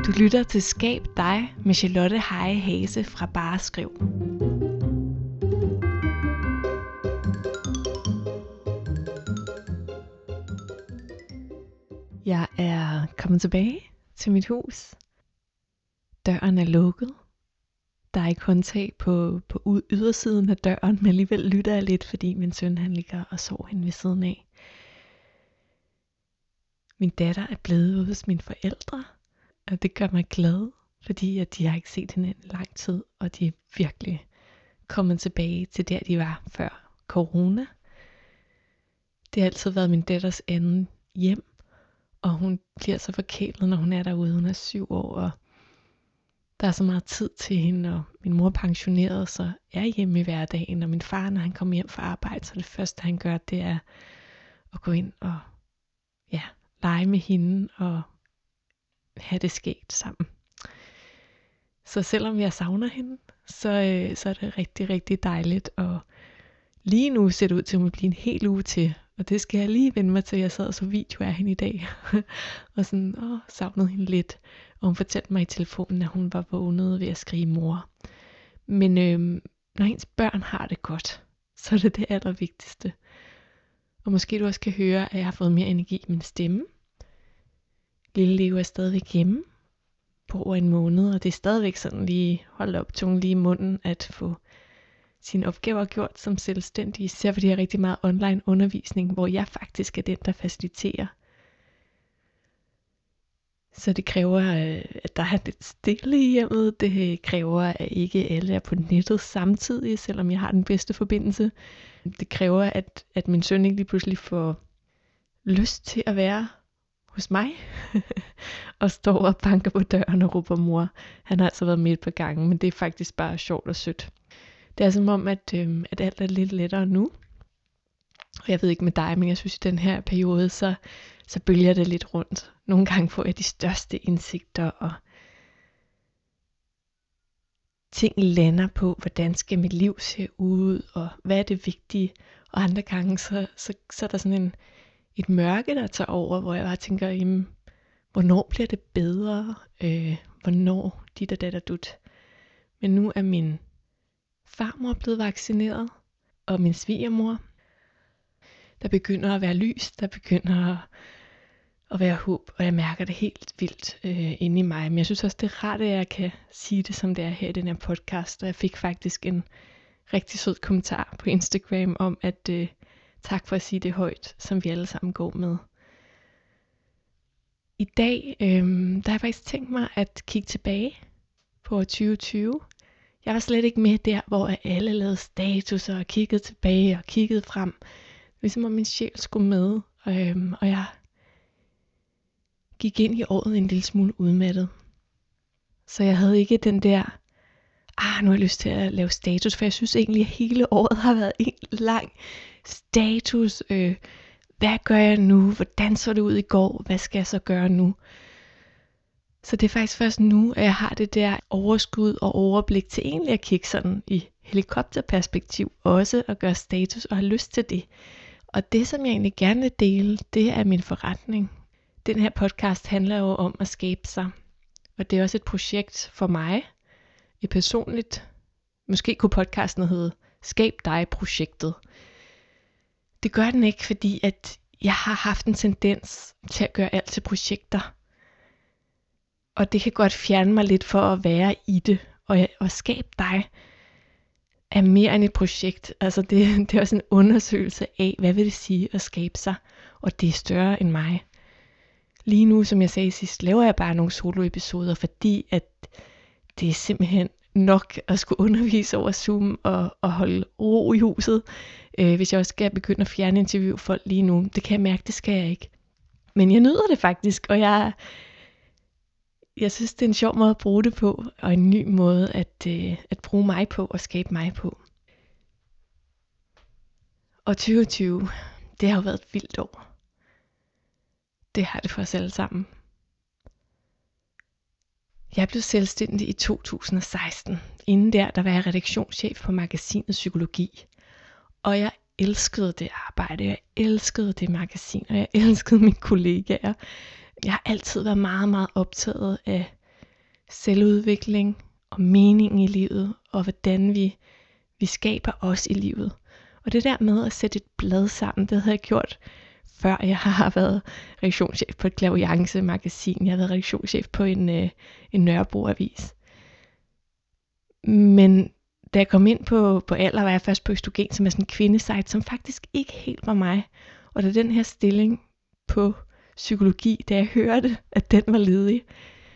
Du lytter til Skab dig med Charlotte Heje Hase fra Bare Skriv. Jeg er kommet tilbage til mit hus. Døren er lukket. Der er ikke håndtag på ydersiden af døren, men alligevel lytter jeg lidt, fordi min søn han ligger og sover henne ved siden af. Min datter er blevet ude hos mine forældre, og det gør mig glad, fordi at de har ikke set hende i lang tid, og de er virkelig kommet tilbage til der, de var før corona. Det har altid været min datters anden hjem, og hun bliver så forkælet, når hun er derude. Hun er 7 år, og der er så meget tid til hende, og min mor er pensioneret, så jeg er hjemme i hverdagen, og min far, når han kommer hjem fra arbejde, så det første, han gør, det er at gå ind og lege med hende, og have det skægt sammen. Så selvom jeg savner hende, så er det rigtig, rigtig dejligt, og lige nu ser det ud til at blive en hel uge til, og det skal jeg lige vende mig til. Jeg sad og så video af hende i dag, og sådan, savnede hende lidt. Og hun fortalte mig i telefonen, at hun var vågnet ved at skrige mor. Men når ens børn har det godt, så er det det allervigtigste. Og måske du også kan høre, at jeg har fået mere energi i min stemme. Lille Leo er stadigvæk hjemme på over en måned, og det er stadigvæk sådan lige, hold op, tungen lige i munden, at få sine opgaver gjort som selvstændig, især fordi jeg har rigtig meget online undervisning, hvor jeg faktisk er den, der faciliterer. Så det kræver, at der er lidt stille i hjemmet. Det kræver, at ikke alle er på nettet samtidig, selvom jeg har den bedste forbindelse. Det kræver, at min søn ikke lige pludselig får lyst til at være hos mig, og står og banker på døren og råber mor. Han har altså været med et par gange, men det er faktisk bare sjovt og sødt. Det er som om, at alt er lidt lettere nu. Og jeg ved ikke med dig, men jeg synes i den her periode, så bølger det lidt rundt. Nogle gange får jeg de største indsigter, og ting lander på, hvordan skal mit liv se ud, og hvad er det vigtige. Og andre gange, så er der sådan et mørke, der tager over, hvor jeg bare tænker, jamen, hvornår bliver det bedre? Hvornår dit og dat og dut? Men nu er min farmor blevet vaccineret, og min svigermor. Der begynder at være lys, der begynder at være håb, og jeg mærker det helt vildt inde i mig. Men jeg synes også, det er rart, at jeg kan sige det, som det er her i den her podcast. Og jeg fik faktisk en rigtig sød kommentar på Instagram om, at tak for at sige det højt, som vi alle sammen går med. I dag, der har jeg faktisk tænkt mig at kigge tilbage på 2020. Jeg var slet ikke med der, hvor alle lavede statuser og kiggede tilbage og kiggede frem. Ligesom om min sjæl skulle med, og jeg gik ind i året en lille smule udmattet. Så jeg havde ikke den der, nu har jeg lyst til at lave status, for jeg synes egentlig, at hele året har været en lang status. Hvad gør jeg nu? Hvordan så det ud i går? Hvad skal jeg så gøre nu? Så det er faktisk først nu, at jeg har det der overskud og overblik til egentlig at kigge sådan i helikopterperspektiv også og gøre status og have lyst til det. Og det, som jeg egentlig gerne vil dele, det er min forretning. Den her podcast handler jo om at skabe sig. Og det er også et projekt for mig. Et personligt. Måske kunne podcasten hedde Skab dig-projektet. Det gør den ikke, fordi at jeg har haft en tendens til at gøre alt til projekter. Og det kan godt fjerne mig lidt for at være i det. Og Skab dig er mere end et projekt. Altså det er også en undersøgelse af, hvad vil det sige at skabe sig. Og det er større end mig. Lige nu, som jeg sagde sidst, laver jeg bare nogle soloepisoder, fordi at det er simpelthen nok at skulle undervise over Zoom og holde ro i huset. Hvis jeg også skal begynde at fjerne interview folk lige nu, det kan jeg mærke, det skal jeg ikke. Men jeg nyder det faktisk, og jeg synes, det er en sjov måde at bruge det på, og en ny måde at bruge mig på og skabe mig på. Og 2020, det har jo været et vildt år. Det har det for os alle sammen. Jeg blev selvstændig i 2016. Inden der var jeg redaktionschef på magasinet Psykologi. Og jeg elskede det arbejde, jeg elskede det magasin, og jeg elskede mine kollegaer. Jeg har altid været meget, meget optaget af selvudvikling og mening i livet, og hvordan vi skaber os i livet. Og det der med at sætte et blad sammen, det havde jeg gjort, før jeg har været redaktionschef på et Clairvoyance magasin. Jeg har været redaktionschef på en Nørrebro avis. Men da jeg kom ind på Alder, var jeg først på Østrogen, som er sådan en kvindesite, som faktisk ikke helt var mig. Og da den her stilling på psykologi, da jeg hørte, at den var ledig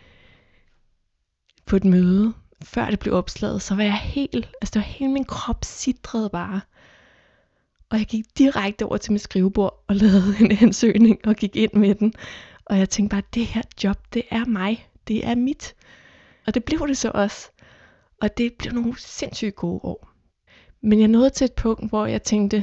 på et møde, før det blev opslaget, så var jeg det var hele min krop sidrede bare. Og jeg gik direkte over til mit skrivebord og lavede en ansøgning og gik ind med den. Og jeg tænkte bare, det her job, det er mig. Det er mit. Og det blev det så også. Og det blev nogle sindssygt gode år. Men jeg nåede til et punkt, hvor jeg tænkte,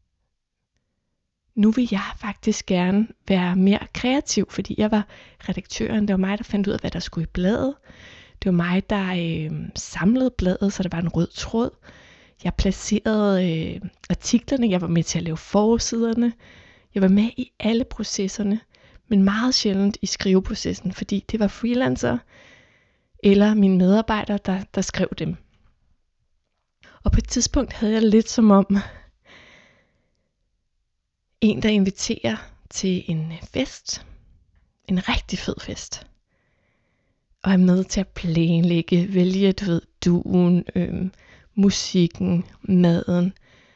nu vil jeg faktisk gerne være mere kreativ, fordi jeg var redaktøren. Det var mig, der fandt ud af, hvad der skulle i bladet. Det var mig, der samlede bladet, så der var en rød tråd. Jeg placerede artiklerne, jeg var med til at lave forsiderne. Jeg var med i alle processerne, men meget sjældent i skriveprocessen, fordi det var freelancer eller mine medarbejdere, der skrev dem. Og på et tidspunkt havde jeg lidt som om en, der inviterer til en fest, en rigtig fed fest, og er med til at planlægge, vælge, duen, musikken, maden,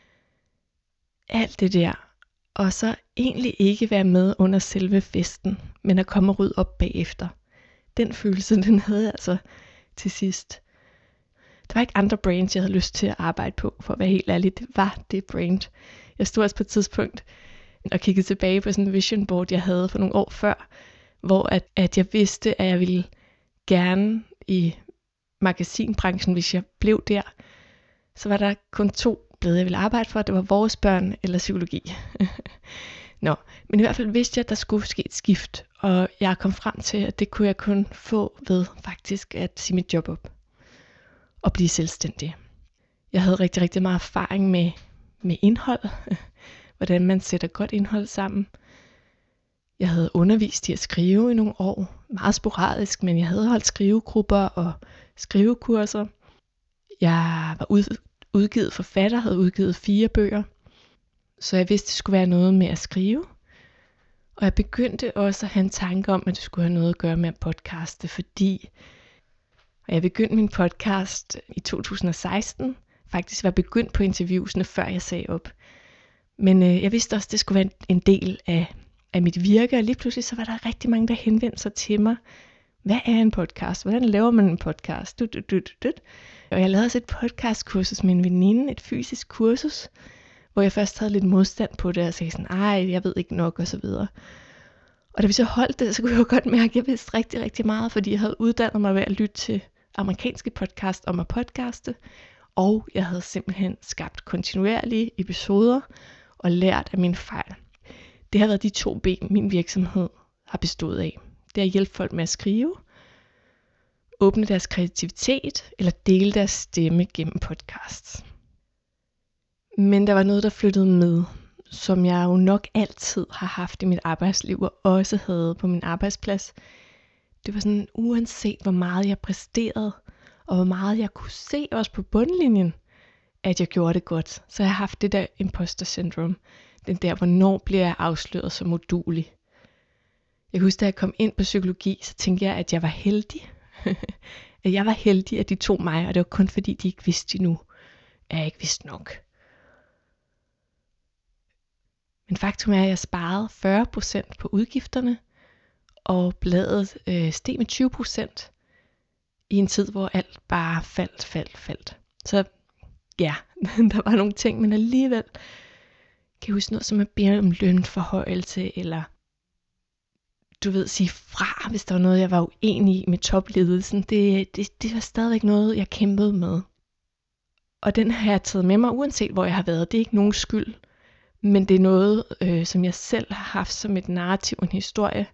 alt det der, og så egentlig ikke være med under selve festen, men at komme og rydde op bagefter. Den følelse, den havde jeg altså til sidst. Der var ikke andre brands, jeg havde lyst til at arbejde på, for at være helt ærlig. Det var det brand. Jeg stod også på et tidspunkt og kiggede tilbage på sådan en vision board, jeg havde for nogle år før, hvor at jeg vidste, at jeg ville gerne i magasinbranchen, hvis jeg blev der, så var der kun 2 blade, jeg ville arbejde for. Det var Vores Børn eller Psykologi. Men i hvert fald vidste jeg, at der skulle ske et skift, og jeg kom frem til, at det kunne jeg kun få ved faktisk at sige mit job op og blive selvstændig. Jeg havde rigtig, rigtig meget erfaring med indhold, hvordan man sætter godt indhold sammen. Jeg havde undervist i at skrive i nogle år, meget sporadisk, men jeg havde holdt skrivegrupper og skrivekurser. Jeg var udgivet forfatter, havde udgivet 4 bøger, så jeg vidste, det skulle være noget med at skrive. Og jeg begyndte også at have en tanke om, at det skulle have noget at gøre med at podcaste, fordi jeg begyndte min podcast i 2016. Faktisk var jeg begyndt på interviewsene, før jeg sagde op. Men jeg vidste også, at det skulle være en del af mit virke, og lige pludselig så var der rigtig mange, der henvendte sig til mig. Hvad er en podcast? Hvordan laver man en podcast? Og jeg lavede også et podcastkursus med en veninde, et fysisk kursus, hvor jeg først havde lidt modstand på det, og sagde sådan, jeg ved ikke nok, og så videre. Og da vi så holdt det, så kunne jeg jo godt mærke, at jeg vidste rigtig, rigtig meget, fordi jeg havde uddannet mig ved at lytte til amerikanske podcast om at podcaste, og jeg havde simpelthen skabt kontinuerlige episoder og lært af mine fejl. Det har været de 2 ben, min virksomhed har bestået af. Det er at hjælpe folk med at skrive, åbne deres kreativitet eller dele deres stemme gennem podcasts. Men der var noget, der flyttede med, som jeg jo nok altid har haft i mit arbejdsliv og også havde på min arbejdsplads. Det var sådan, uanset hvor meget jeg præsterede, og hvor meget jeg kunne se også på bundlinjen, at jeg gjorde det godt. Så jeg har haft det der imposter syndrome. Den der, hvornår bliver jeg afsløret som uduelig. Jeg husker, da jeg kom ind på psykologi, så tænkte jeg, at jeg var heldig. At jeg var heldig, at de tog mig, og det var kun fordi, de ikke vidste endnu, at jeg ikke vidste nok. Men faktum er, at jeg sparede 40% på udgifterne, og bladet steg med 20% i en tid, hvor alt bare faldt. Så ja, der var nogle ting, men alligevel kan jeg huske noget som at bede om lønforhøjelse, eller sige fra, hvis der var noget, jeg var uenig i med topledelsen. Det var stadigvæk noget, jeg kæmpede med. Og den har jeg taget med mig, uanset hvor jeg har været. Det er ikke nogen skyld, men det er noget, som jeg selv har haft som et narrativ, en historie.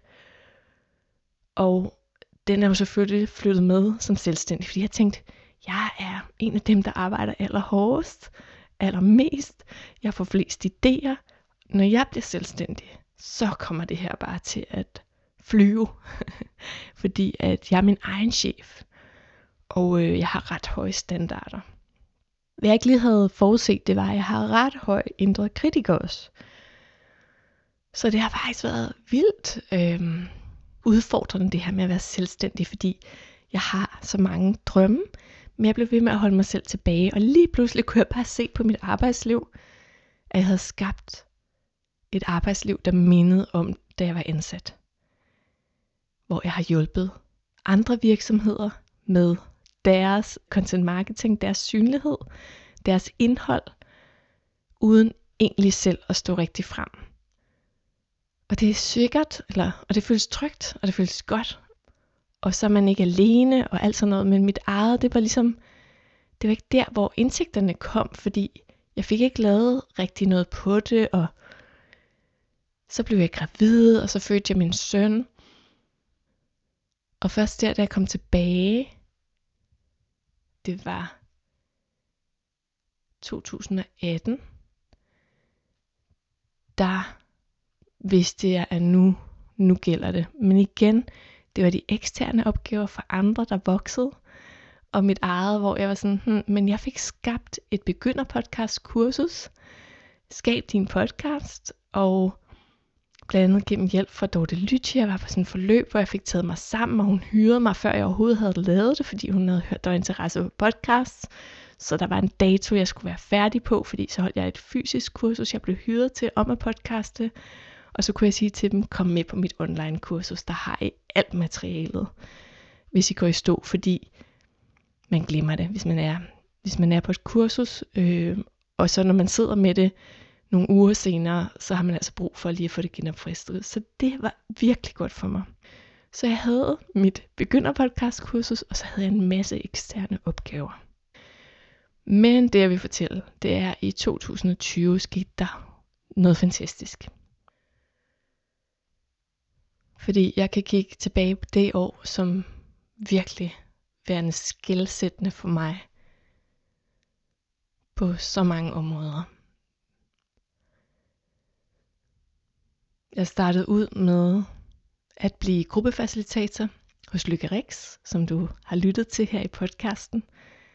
Og den er jo selvfølgelig flyttet med som selvstændig, fordi jeg tænkte, jeg er en af dem, der arbejder allerhårdest, allermest. Jeg får flest idéer. Når jeg bliver selvstændig, så kommer det her bare til at flyve, fordi at jeg er min egen chef, og jeg har ret høje standarder. Hvad jeg ikke lige havde forudset, det var, at jeg har ret høj indre kritiker også. Så det har faktisk været vildt udfordrende, det her med at være selvstændig, fordi jeg har så mange drømme, men jeg blev ved med at holde mig selv tilbage, og lige pludselig kunne jeg bare se på mit arbejdsliv, at jeg havde skabt et arbejdsliv, der mindede om, da jeg var ansat. Hvor jeg har hjulpet andre virksomheder med deres content marketing, deres synlighed, deres indhold, uden egentlig selv at stå rigtig frem. Og det er sikkert, og det føles trygt, og det føles godt. Og så er man ikke alene, og alt sådan noget. Men mit eget, det var ikke der, hvor indsigterne kom, fordi jeg fik ikke lavet rigtig noget på det, og så blev jeg gravid, og så fødte jeg min søn. Og først der, da jeg kom tilbage, det var 2018, der vidste jeg, at nu gælder det. Men igen, det var de eksterne opgaver for andre, der voksede, og mit eget, hvor jeg var sådan, men jeg fik skabt et begynderpodcast-kursus, Skab din podcast, og blandt andet gennem hjælp fra Dorte Lytje. Jeg var på sådan et forløb, hvor jeg fik taget mig sammen, og hun hyrede mig, før jeg overhovedet havde lavet det, fordi hun havde hørt, der var interesse på podcasts. Så der var en dato, jeg skulle være færdig på, fordi så holdt jeg et fysisk kursus, jeg blev hyret til om at podcaste. Og så kunne jeg sige til dem, kom med på mit online kursus, der har I alt materialet, hvis I går i stå, fordi man glemmer det, hvis man er på et kursus, og så når man sidder med det nogle uger senere, så har man altså brug for lige at få det genopfrisket. Så det var virkelig godt for mig. Så jeg havde mit begynderpodcast-kursus, og så havde jeg en masse eksterne opgaver. Men det jeg vil fortælle, det er, at i 2020 skete der noget fantastisk. Fordi jeg kan kigge tilbage på det år, som virkelig værende skelsættende for mig på så mange områder. Jeg startede ud med at blive gruppefacilitator hos Lykke Rix, som du har lyttet til her i podcasten.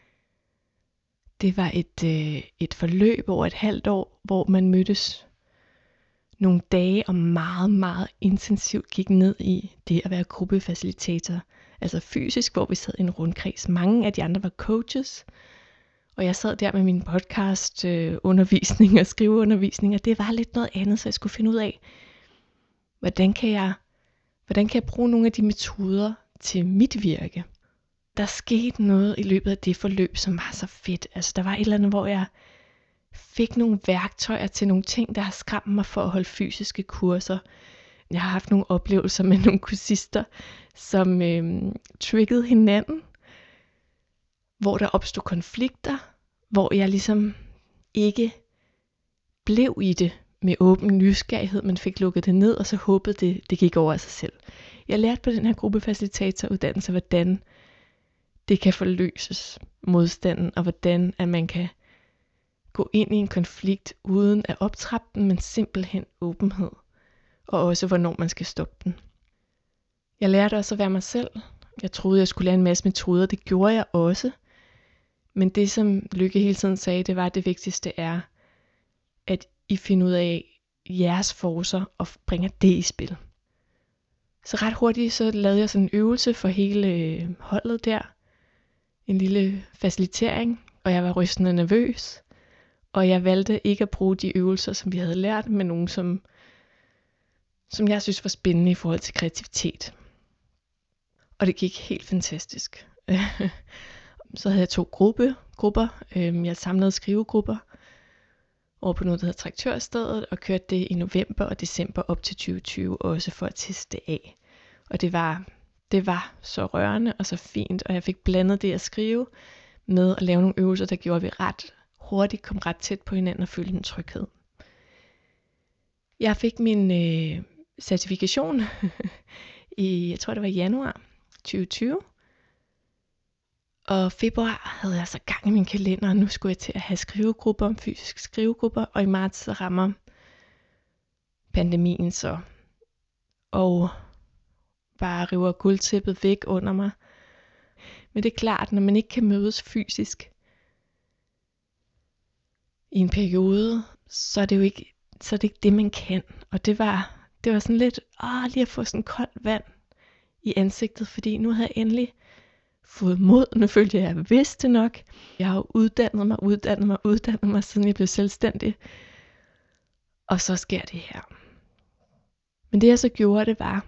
Det var et forløb over et halvt år, hvor man mødtes nogle dage og meget, meget intensivt gik ned i det at være gruppefacilitator. Altså fysisk, hvor vi sad i en rundkreds. Mange af de andre var coaches, og jeg sad der med min podcast undervisning og skriveundervisning, og det var lidt noget andet, så jeg skulle finde ud af, hvordan kan jeg bruge nogle af de metoder til mit virke. Der skete noget i løbet af det forløb, som var så fedt. Altså der var et eller andet, hvor jeg fik nogle værktøjer til nogle ting, der har skræmt mig for at holde fysiske kurser. Jeg har haft nogle oplevelser med nogle kursister, som triggede hinanden, hvor der opstod konflikter, hvor jeg ligesom ikke blev i det med åben nysgerrighed, men fik lukket det ned, og så håbede det gik over af sig selv. Jeg lærte på den her gruppefacilitatoruddannelse, hvordan det kan forløses, modstanden, og hvordan at man kan gå ind i en konflikt uden at optrappe den, men simpelthen åbenhed. Og også hvornår man skal stoppe den. Jeg lærte også at være mig selv. Jeg troede, jeg skulle lære en masse metoder. Det gjorde jeg også. Men det, som Lykke hele tiden sagde, det var, at det vigtigste er, at I finder ud af jeres forcer og bringer det i spil. Så ret hurtigt så lavede jeg sådan en øvelse for hele holdet der. En lille facilitering, og jeg var rystende nervøs. Og jeg valgte ikke at bruge de øvelser, som vi havde lært, men nogle, som jeg synes var spændende i forhold til kreativitet. Og det gik helt fantastisk. Så havde jeg 2 grupper. Jeg samlede skrivegrupper over på noget, der hedder Traktørstedet, og kørte det i november og december op til 2020, også for at teste det af. Og det var så rørende og så fint, og jeg fik blandet det at skrive med at lave nogle øvelser, der gjorde, at vi ret hurtigt kom ret tæt på hinanden og følte en tryghed. Jeg fik min certifikation i, jeg tror det var januar 2020. Og februar havde jeg så gang i min kalender, og nu skulle jeg til at have skrivegrupper, fysiske skrivegrupper, og i marts så rammer pandemien så. Og bare river gulvtæppet væk under mig. Men det er klart, når man ikke kan mødes fysisk i en periode, så er det jo ikke, så er det ikke det, man kan. Og det var sådan lidt, lige at få sådan koldt vand i ansigtet, fordi nu havde jeg endelig fået mod. Nu følte jeg, at jeg vidste nok. Jeg har jo uddannet mig, siden jeg blev selvstændig. Og så sker det her. Men det jeg så gjorde, det var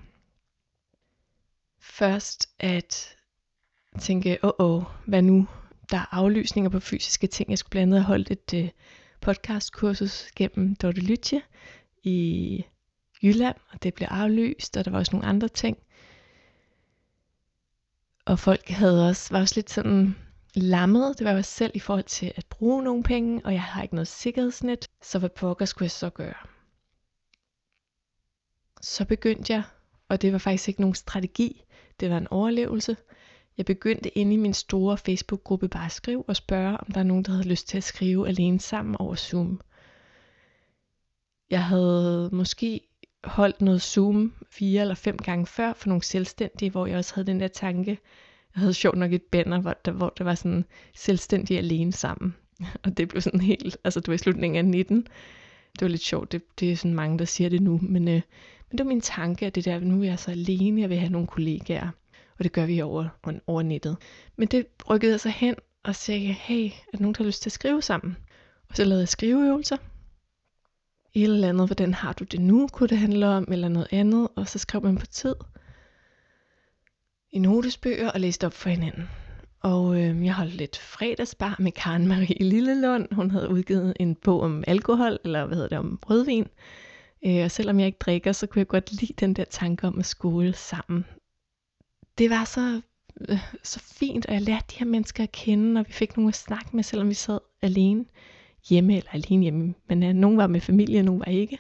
først at tænke, hvad nu? Der er aflysninger på fysiske ting. Jeg skulle blandt andet have holdt et podcastkursus gennem Dorte Lytje i Jylland, og det blev aflyst, og der var også nogle andre ting. Og folk var også lidt sådan lammet. Det var jeg selv i forhold til at bruge nogle penge, og jeg har ikke noget sikkerhedsnet. Så hvad pokker skulle jeg så gøre? Så begyndte jeg, og det var faktisk ikke nogen strategi, det var en overlevelse. Jeg begyndte inde i min store Facebook-gruppe bare at skrive og spørge, om der er nogen, der havde lyst til at skrive alene sammen over Zoom. Jeg havde måske holdt noget Zoom 4 eller 5 gange før for nogle selvstændige, hvor jeg også havde den der tanke. Jeg havde sjovt nok et banner, hvor der var sådan selvstændige alene sammen. Og det blev sådan helt, altså det var i slutningen af 19. Det var lidt sjovt, det er sådan mange, der siger det nu. Men det var min tanke, at det der, nu er jeg så alene, jeg vil have nogle kollegaer. Og det gør vi over nettet. Men det rykkede jeg så hen og sagde, hey, er der nogen, der har lyst til at skrive sammen? Og så lavede jeg skriveøvelser. Et eller andet, hvordan har du det nu, kunne det handle om, eller noget andet. Og så skrev man på tid i notesbøger og læste op for hinanden. Og jeg holdt lidt fredagsbar med Karen Marie Lillelund. Hun havde udgivet en bog om alkohol, eller om rødvin. Og selvom jeg ikke drikker, så kunne jeg godt lide den der tanke om at skåle sammen. Det var så fint, og jeg lærte de her mennesker at kende, og vi fik nogen at snakke med, selvom vi sad alene hjemme. Men nogen var med familie, nogen var ikke.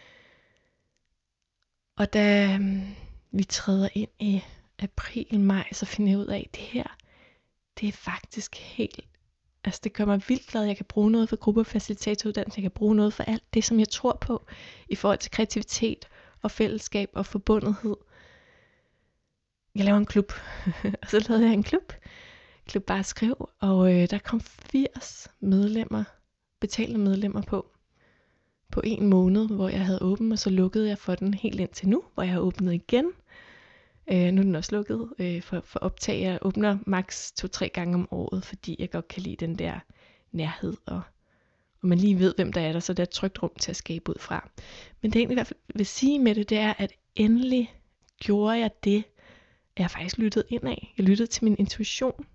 Og da vi træder ind i april-maj, så finder jeg ud af, at det her, det er faktisk helt, altså det gør mig vildt glad. Jeg kan bruge noget for gruppe- og facilitatoruddannelse, jeg kan bruge noget for alt det, som jeg tror på, i forhold til kreativitet og fællesskab og forbundethed. Jeg laver en klub, og så lavede jeg en klub bare skriv, og der kom 80 medlemmer, betalte medlemmer på 1 måned, hvor jeg havde åbent, og så lukkede jeg for den helt indtil nu, hvor jeg har åbnet igen. Nu er den også lukket for optag. Jeg åbner maks 2-3 gange om året, fordi jeg godt kan lide den der nærhed, og man lige ved, hvem der er der, så der er et trygt rum til at skabe ud fra. Men det jeg egentlig i hvert fald vil sige med det er, at endelig gjorde jeg det, at jeg faktisk lyttede indad. Jeg lyttede til min intuition.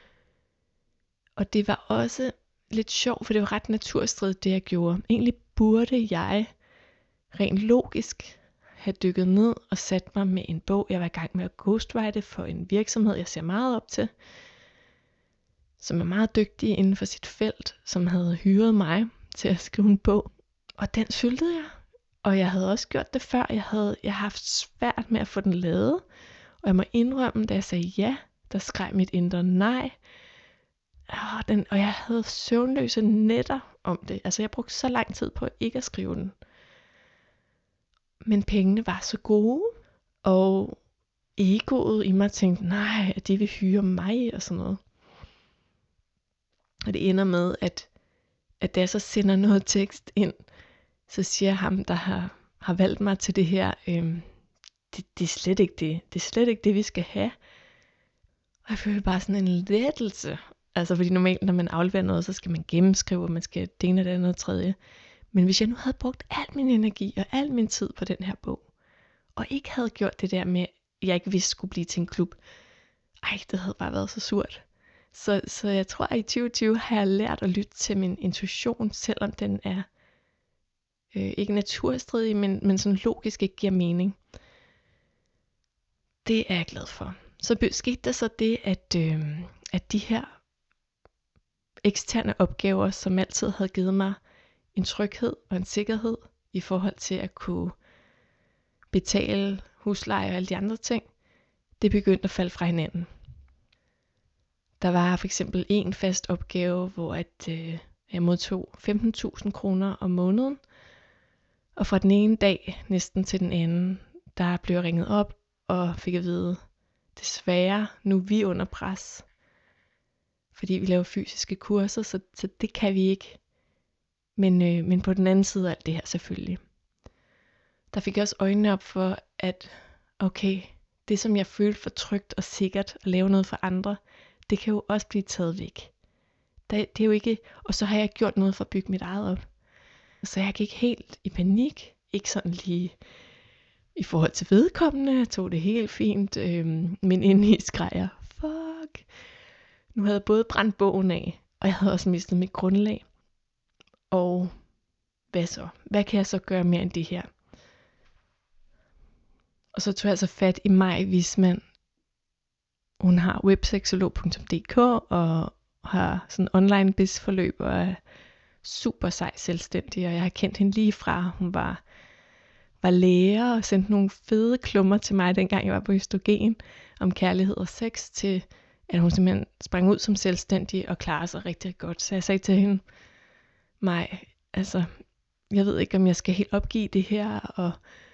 Og det var også lidt sjovt, for det var ret naturstridigt, det jeg gjorde. Egentlig burde jeg rent logisk have dykket ned og sat mig med en bog. Jeg var i gang med at ghostwrite for en virksomhed, jeg ser meget op til, som er meget dygtig inden for sit felt, som havde hyret mig til at skrive en bog. Og den syltede jeg. Og jeg havde også gjort det før. Jeg har haft svært med at få den lavet. Og jeg må indrømme, da jeg sagde ja, der skreg mit indre nej. Og jeg havde søvnløse nætter om det. Altså jeg brugte så lang tid på ikke at skrive den. Men pengene var så gode. Og egoet i mig tænkte, nej, at de vil hyre mig og sådan noget. Og det ender med, at da jeg så sender noget tekst ind, så siger ham, der har valgt mig til det her, det er slet ikke det. Det er slet ikke det, vi skal have. Og jeg føler bare sådan en lettelse. Altså fordi normalt, når man afleverer noget, så skal man gennemskrive, og man skal det ene og det andet og tredje. Men hvis jeg nu havde brugt al min energi og al min tid på den her bog, og ikke havde gjort det der med, at jeg ikke vidste skulle blive til en klub, det havde bare været så surt. Så jeg tror, at i 2020 har jeg lært at lytte til min intuition, selvom den er ikke naturstridig, men sådan logisk ikke giver mening. Det er jeg glad for. Så skete der så det, at de her eksterne opgaver, som altid havde givet mig en tryghed og en sikkerhed i forhold til at kunne betale husleje og alle de andre ting, det begyndte at falde fra hinanden. Der var for eksempel en fast opgave, hvor jeg modtog 15.000 kroner om måneden, og fra den ene dag næsten til den anden, der blev jeg ringet op og fik at vide, desværre, nu er vi under pres, fordi vi laver fysiske kurser, så det kan vi ikke. Men på den anden side af alt det her selvfølgelig, der fik jeg også øjnene op for, at okay, det som jeg følte for trygt og sikkert at lave noget for andre, det kan jo også blive taget væk. Det er jo ikke, og så har jeg gjort noget for at bygge mit eget op. Så jeg gik helt i panik, ikke sådan lige i forhold til vedkommende, jeg tog det helt fint, men indeni skreg jeg, fuck. Nu havde jeg både brændt bogen af, og jeg havde også mistet mit grundlag. Og hvad så? Hvad kan jeg så gøre mere end det her? Og så tog jeg altså fat i Maj Wismann. Hun har webseksolog.dk og har sådan online businessforløb og er super sej selvstændig. Og jeg har kendt hende lige fra, hun var lærer og sendte nogle fede klummer til mig, dengang jeg var på Østrogen, om kærlighed og sex, til at hun simpelthen sprang ud som selvstændig og klarede sig rigtig godt. Så jeg sagde til hende, Maj, altså, jeg ved ikke, om jeg skal helt opgive det her, og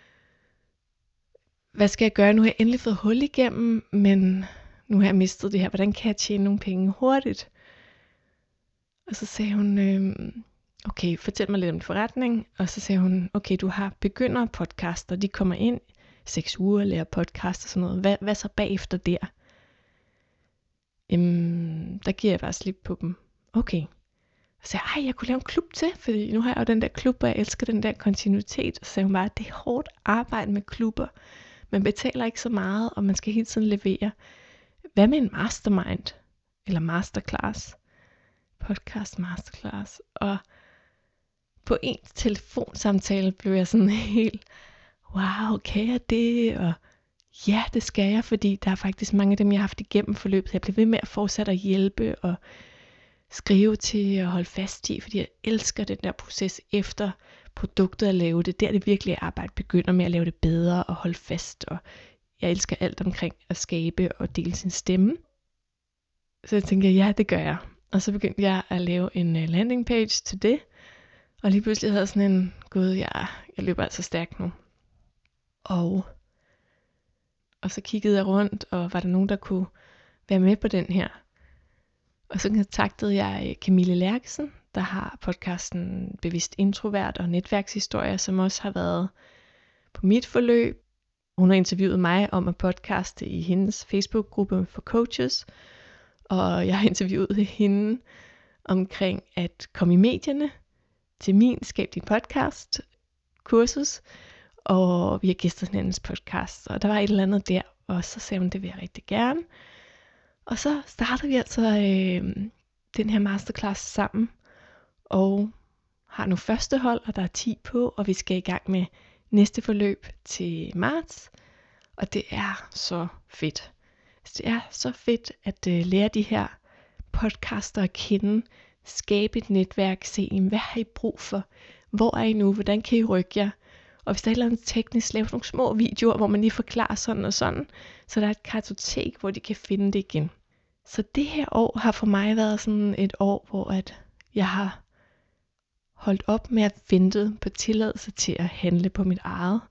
hvad skal jeg gøre? Nu har jeg endelig fået hul igennem, men nu har jeg mistet det her. Hvordan kan jeg tjene nogle penge hurtigt? Og så sagde hun, okay, fortæl mig lidt om forretning. Og så sagde hun, okay, du har begynder-podcaster, de kommer ind 6 uger og lærer podcast og sådan noget. Hvad så bagefter der? Der giver jeg bare slip på dem. Okay. Og så sagde jeg kunne lave en klub til, fordi nu har jeg jo den der klub, og jeg elsker den der kontinuitet. Og så sagde hun bare, det er hårdt arbejde med klubber. Man betaler ikke så meget, og man skal hele tiden levere. Hvad med en mastermind? Eller masterclass? Podcast masterclass. Og på en telefonsamtale blev jeg sådan helt, wow, kan jeg det? Og ja, det skal jeg, fordi der er faktisk mange af dem, jeg har haft igennem forløbet. Jeg bliver ved med at fortsætte at hjælpe og skrive til og holde fast i, fordi jeg elsker den der proces efter produktet at lave det. Der det virkelige arbejde begynder med at lave det bedre og holde fast. Og jeg elsker alt omkring at skabe og dele sin stemme. Så jeg tænkte, ja, det gør jeg. Og så begyndte jeg at lave en landing page til det. Og lige pludselig havde jeg sådan en, gud, jeg løber altså stærkt nu. Og så kiggede jeg rundt, og var der nogen, der kunne være med på den her. Og så kontaktede jeg Camille Lærkesen, der har podcasten Bevidst Introvert og Netværkshistorie, som også har været på mit forløb. Hun har interviewet mig om at podcaste i hendes Facebook-gruppe for coaches, og jeg har interviewet hende omkring at komme i medierne til min Skab din podcast kursus, og vi har gæstet hinandens podcast, og der var et eller andet der, og så sagde hun, det vil jeg rigtig gerne. Og så startede vi altså den her masterclass sammen, og har nu første hold, og der er 10 på, og vi skal i gang med næste forløb til marts, og det er så fedt. Det er så fedt at lære de her podcaster at kende, skabe et netværk, se, hvad har I brug for, hvor er I nu, hvordan kan I rykke jer, og hvis der er et eller andet teknisk, lave nogle små videoer, hvor man lige forklarer sådan og sådan, så der er et kartotek, hvor de kan finde det igen. Så det her år har for mig været sådan et år, hvor at jeg har holdt op med at vente på tilladelse til at handle på mit eget.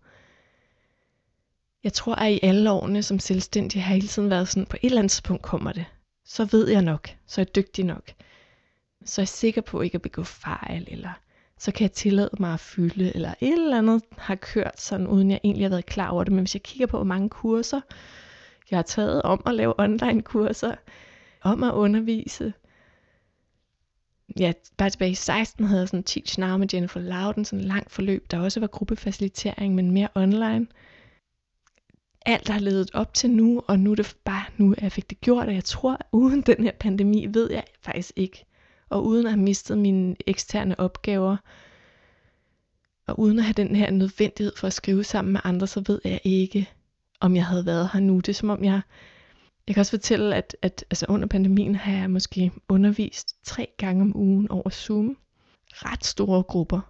Jeg tror, at i alle årene som selvstændig har jeg hele tiden været sådan, på et eller andet tidspunkt kommer det. Så ved jeg nok, så er jeg dygtig nok. Så er jeg sikker på ikke at begå fejl, eller så kan jeg tillade mig at fylde, eller et eller andet har kørt sådan, uden jeg egentlig har været klar over det. Men hvis jeg kigger på, hvor mange kurser jeg har taget om at lave online kurser, om at undervise. Ja, bare tilbage i 16 havde jeg sådan Teach Now med Jennifer Louden, sådan en lang forløb, der også var gruppefacilitering, men mere online. Alt har ledet op til nu, og nu er det bare nu, at jeg fik det gjort, og jeg tror, at uden den her pandemi, ved jeg faktisk ikke. Og uden at have mistet mine eksterne opgaver, og uden at have den her nødvendighed for at skrive sammen med andre, så ved jeg ikke, om jeg havde været her nu. Det er som om jeg kan også fortælle, at altså under pandemien har jeg måske undervist 3 gange om ugen over Zoom. Ret store grupper.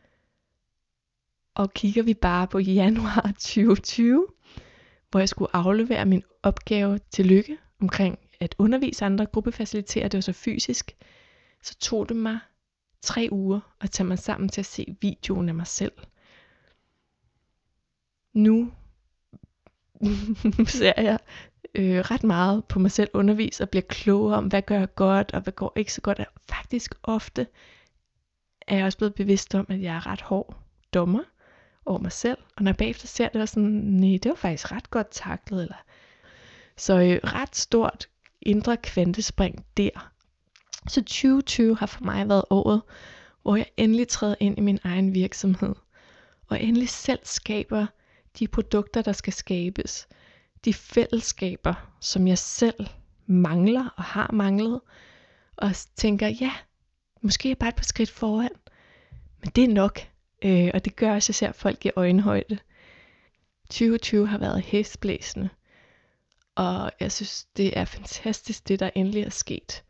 Og kigger vi bare på januar 2020, hvor jeg skulle aflevere min opgave til Lykke omkring at undervise andre, gruppefacilitere, det var så fysisk, så tog det mig 3 uger at tage mig sammen til at se videoen af mig selv. Nu ser jeg ret meget på mig selv undervise og bliver klogere om, hvad gør jeg godt, og hvad går ikke så godt. Og faktisk ofte er jeg også blevet bevidst om, at jeg er ret hård dommer over mig selv. Og når jeg bagefter ser det, sådan, nej, det var faktisk ret godt taklet. Så ret stort indre kvantespring der. Så 2020 har for mig været året, hvor jeg endelig træder ind i min egen virksomhed. Og endelig selv skaber de produkter, der skal skabes. De fællesskaber, som jeg selv mangler og har manglet. Og tænker, ja, måske er jeg bare et par skridt foran. Men det er nok. Og det gør også, at jeg ser folk i øjenhøjde. 2020 har været hæsblæsende. Og jeg synes, det er fantastisk, det der endelig er sket.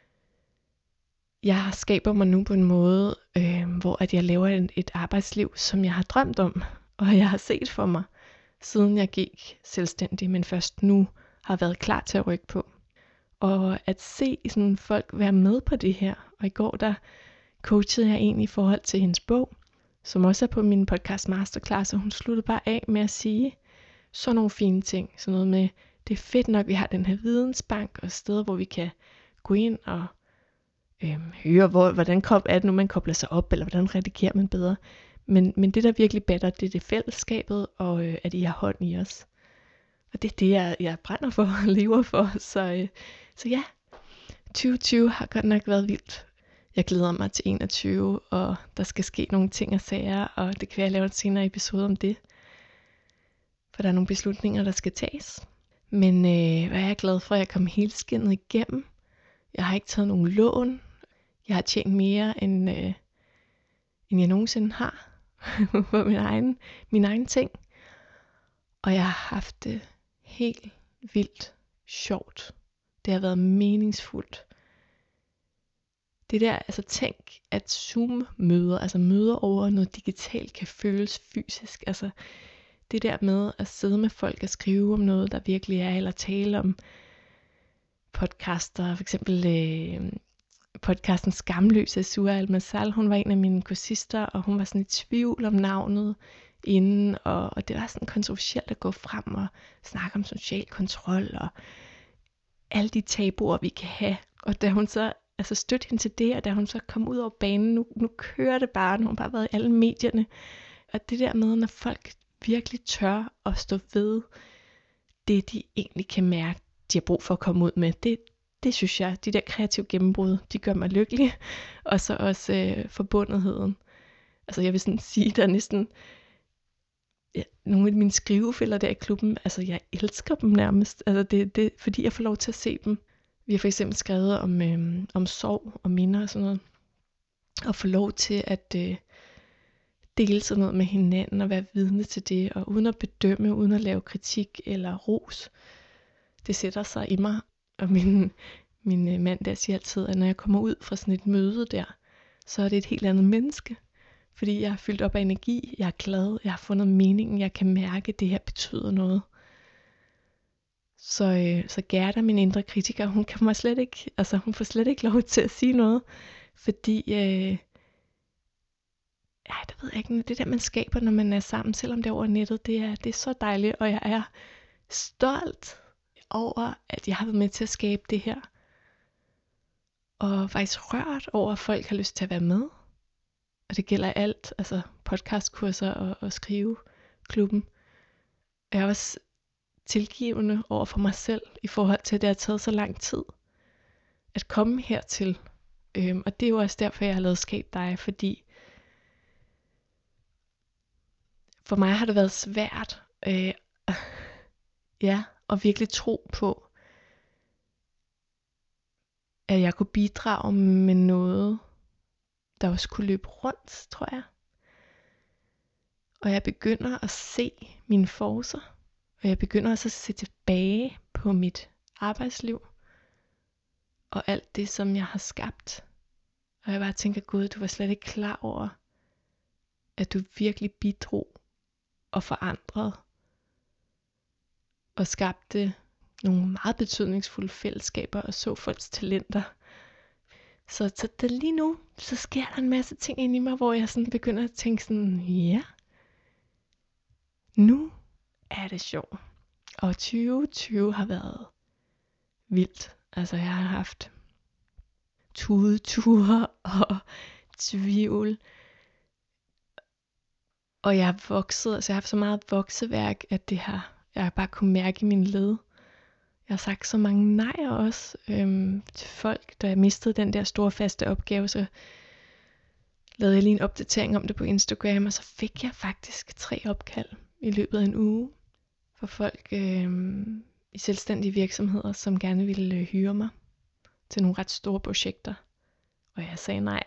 Jeg skaber mig nu på en måde, hvor at jeg laver et arbejdsliv, som jeg har drømt om. Og jeg har set for mig, siden jeg gik selvstændig, men først nu har været klar til at rykke på. Og at se sådan folk være med på det her. Og i går der coachede jeg en i forhold til hendes bog, som også er på min podcast Masterclass, og hun sluttede bare af med at sige sådan nogle fine ting. Sådan noget med, det er fedt nok, vi har den her vidensbank og steder, hvor vi kan gå ind og høre, hvordan er det nu, man kobler sig op, eller hvordan redigerer man bedre. Men det, der virkelig batter, det er det fællesskabet, og at I har hånd i os. Og det er det, jeg brænder for og lever for. Så ja, 2020 har godt nok været vildt. Jeg glæder mig til 21, og der skal ske nogle ting og sager, og det kan jeg lave en senere episode om det. For der er nogle beslutninger, der skal tages. Men hvad er jeg glad for, at jeg kom helskindet igennem. Jeg har ikke taget nogen lån. Jeg har tjent mere, end jeg nogensinde har på min egen ting. Og jeg har haft det helt vildt sjovt. Det har været meningsfuldt. Det der, altså tænk, at Zoom-møder, altså møder over noget digitalt, kan føles fysisk. Altså det der med at sidde med folk og skrive om noget, der virkelig er, eller tale om podcaster, for eksempel podcasten Skamløs af Sura Al-Masal. Hun var en af mine kursister, og hun var sådan i tvivl om navnet inden, og det var sådan kontroversielt at gå frem og snakke om social kontrol, og alle de tabuer, vi kan have. Og da hun så støtte hende til det, og da hun så kom ud over banen, nu kører det bare, nu har hun bare været i alle medierne. Og det der med, når folk virkelig tør at stå ved det, de egentlig kan mærke, de har brug for at komme ud med, det synes jeg, de der kreative gennembrud, de gør mig lykkelig. Og så også forbundetheden. Altså jeg vil sådan sige, der er næsten nogle af mine skrivefælder der i klubben, altså jeg elsker dem nærmest. Altså det fordi jeg får lov til at se dem. Vi har for eksempel skrevet om sorg og minder og sådan noget. Og få lov til at dele sådan noget med hinanden og være vidne til det. Og uden at bedømme, uden at lave kritik eller ros. Det sætter sig i mig. Og min mand der siger altid, at når jeg kommer ud fra sådan et møde der, så er det et helt andet menneske. Fordi jeg er fyldt op af energi, jeg er glad, jeg har fundet meningen, jeg kan mærke, at det her betyder noget. Så Gerda, min indre kritiker, hun får slet ikke lov til at sige noget, fordi, det ved jeg ikke, det der man skaber, når man er sammen, selvom det er over nettet, det er så dejligt, og jeg er stolt over, at jeg har været med til at skabe det her, og faktisk rørt over, at folk har lyst til at være med, og det gælder alt, altså podcastkurser og skriveklubben. Jeg er også tilgivende over for mig selv, i forhold til, at det har taget så lang tid at komme hertil. Og det er jo også derfor, jeg har lavet Skab dig, fordi for mig har det været svært at virkelig tro på, at jeg kunne bidrage med noget, der også kunne løbe rundt, tror jeg. Og jeg begynder at se mine forcer, og jeg begynder også at se tilbage på mit arbejdsliv, og alt det, som jeg har skabt. Og jeg bare tænker, Gud, du var slet ikke klar over, at du virkelig bidrog og forandrede, og skabte nogle meget betydningsfulde fællesskaber, og så folks talenter. Så lige nu, så sker der en masse ting inde i mig, hvor jeg sådan begynder at tænke sådan, ja, nu er det sjovt. Og 2020 har været vildt. Altså jeg har haft tudeture og tvivl. Og jeg har vokset, altså jeg har haft så meget vokseværk, at jeg har bare kunne mærke i min led. Jeg har sagt så mange nejer også til folk, da jeg mistede den der store faste opgave, så lavede jeg lige en opdatering om det på Instagram, og så fik jeg faktisk 3 opkald i løbet af en uge for folk i selvstændige virksomheder, som gerne ville hyre mig til nogle ret store projekter. Og jeg sagde nej.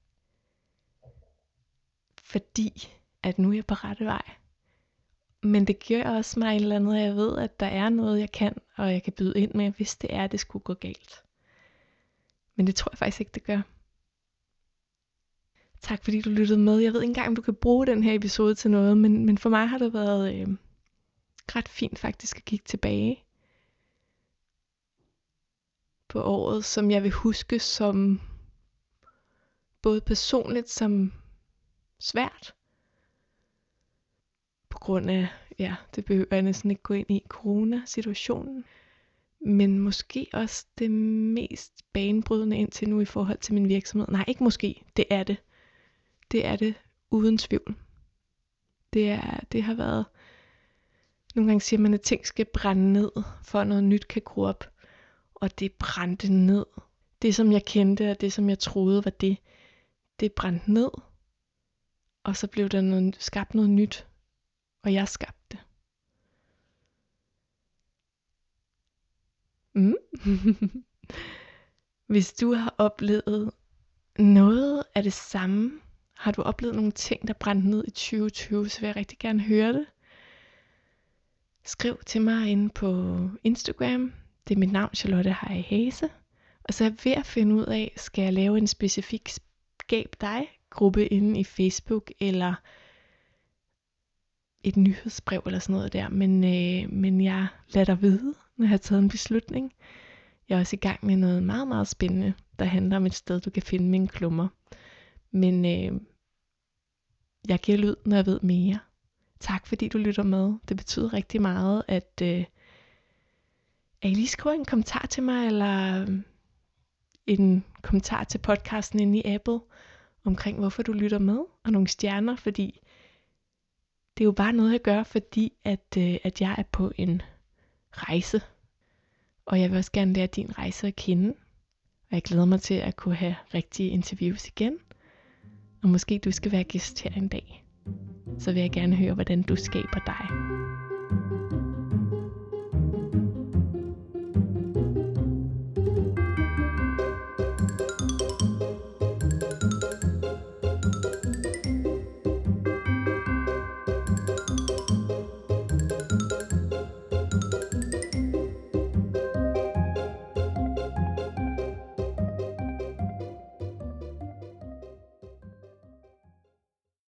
Fordi at nu er jeg på rette vej. Men det gør også mig et eller andet, at jeg ved, at der er noget, jeg kan, og jeg kan byde ind med, hvis det er, det skulle gå galt. Men det tror jeg faktisk ikke, det gør. Tak fordi du lyttede med. Jeg ved ikke engang, om du kan bruge den her episode til noget, men for mig har det været ret fint faktisk at kigge tilbage på året, som jeg vil huske som både personligt som svært, på grund af, det behøver jeg næsten ikke gå ind i, coronasituationen, men måske også det mest banebrydende indtil nu i forhold til min virksomhed. Nej, ikke måske, det er det. Det er det uden tvivl. Det har været, nogle gange siger man, at ting skal brænde ned, for at noget nyt kan gro op. Og det brændte ned. Det som jeg kendte, og det som jeg troede var det brændte ned. Og så blev der skabt noget nyt. Og jeg skabte det. Hvis du har oplevet noget af det samme, har du oplevet nogle ting, der brændte ned i 2020, så vil jeg rigtig gerne høre det. Skriv til mig inde på Instagram. Det er mit navn, Charlotte Heie Hase. Og så er jeg ved at finde ud af, skal jeg lave en specifik Skab dig-gruppe inde i Facebook, eller et nyhedsbrev eller sådan noget der. Men jeg lader dig vide, når jeg har taget en beslutning. Jeg er også i gang med noget meget, meget spændende, der handler om et sted, du kan finde mine klummer. Men jeg giver lyd, når jeg ved mere. Tak fordi du lytter med. Det betyder rigtig meget, at I lige skriver en kommentar til mig, eller en kommentar til podcasten inde i Apple, omkring hvorfor du lytter med, og nogle stjerner, fordi det er jo bare noget, jeg gør, fordi at jeg er på en rejse. Og jeg vil også gerne lære din rejse at kende. Og jeg glæder mig til at kunne have rigtige interviews igen. Og måske du skal være gæst her en dag. Så vil jeg gerne høre, hvordan du skaber dig.